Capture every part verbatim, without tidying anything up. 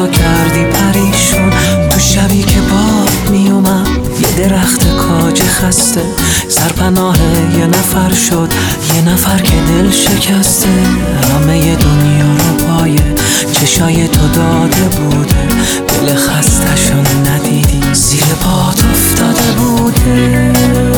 تو کردی پریشون. تو شبی که باد میومد یه درخت کاج خسته، سرپناه یه نفر شد، یه نفر که دل شکسته. همه دنیا رو پای چشای تو داده بوده، دل خستشون ندیدی زیر پات افتاده بوده.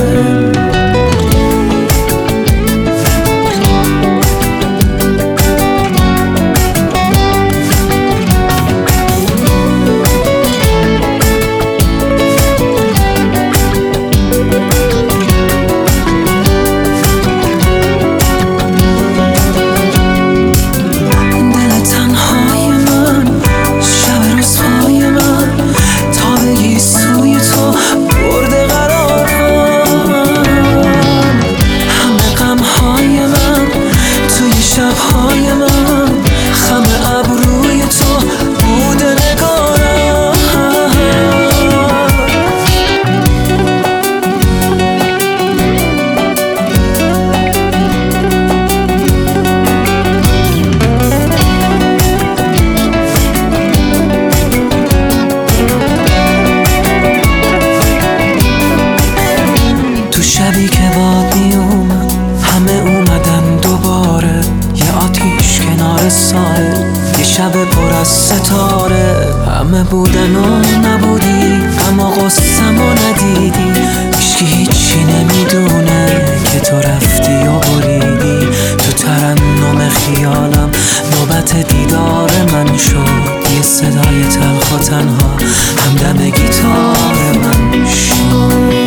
شبی که باد می اومد همه اومدن دوباره، یه آتیش کنار ساحل، یه شب پر از ستاره. همه بودن و نبودی اما قصم و ندیدی، هیچکی هیچی نمیدونه که تو رفتی و بریدی. تو ترنم خیالم نوبت دیدار من شد، یه صدای تلخ و تنها همدم گیتار من شد.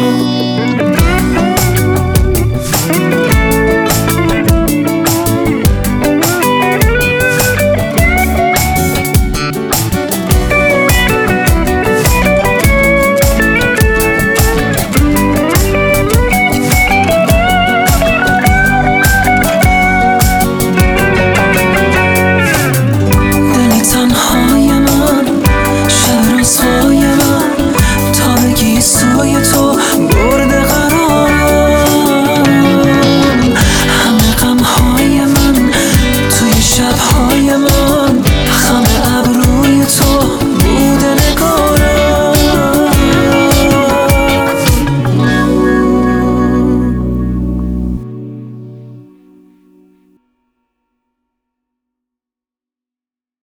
تنهای من، شب روزهای من، تا بگی سوی تو